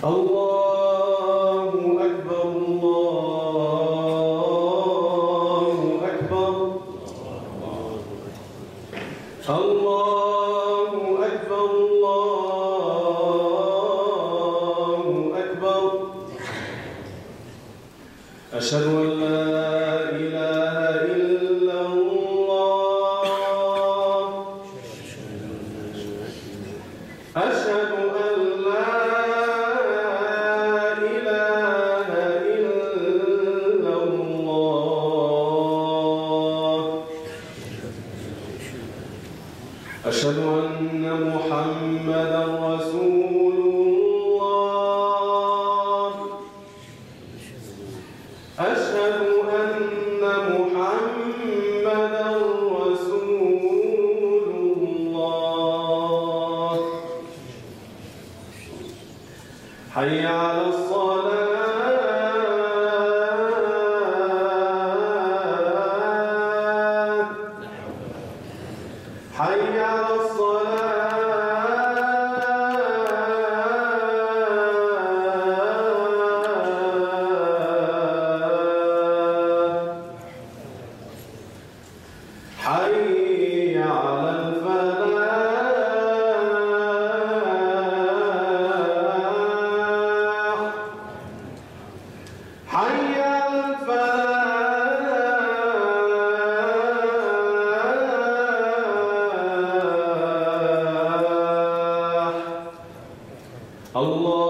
الله أكبر الله أكبر الله أكبر الله أكبر أشهد أن لا إله إلا الله أشهد أن لا إله إلا الله أشهد أن محمدا رسول الله أشهد أن محمدا رسول الله حي على الصلاة حي على الصلاة حي على الفلاح حي على الفلاح الله